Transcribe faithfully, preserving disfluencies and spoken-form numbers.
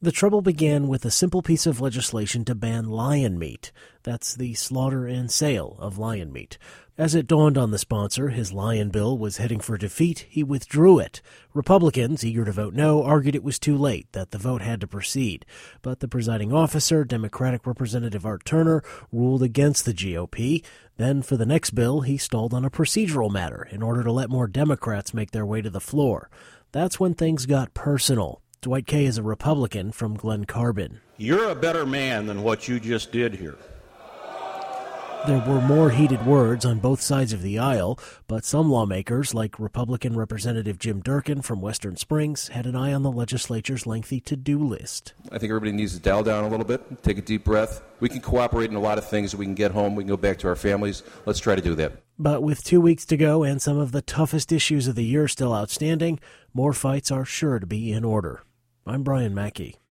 The trouble began with a simple piece of legislation to ban lion meat. That's the slaughter and sale of lion meat. As it dawned on the sponsor his lion bill was heading for defeat, he withdrew it. Republicans, eager to vote no, argued it was too late, that the vote had to proceed. But the presiding officer, Democratic Representative Art Turner, ruled against the G O P. Then, for the next bill, he stalled on a procedural matter in order to let more Democrats make their way to the floor. That's when things got personal. Dwight Kay is a Republican from Glen Carbon. You're a better man than what you just did here. There were more heated words on both sides of the aisle, but some lawmakers, like Republican Representative Jim Durkin from Western Springs, had an eye on the legislature's lengthy to-do list. I think everybody needs to dial down a little bit, take a deep breath. We can cooperate in a lot of things. We can get home. We can go back to our families. Let's try to do that. But with two weeks to go and some of the toughest issues of the year still outstanding, more fights are sure to be in order. I'm Brian Mackey.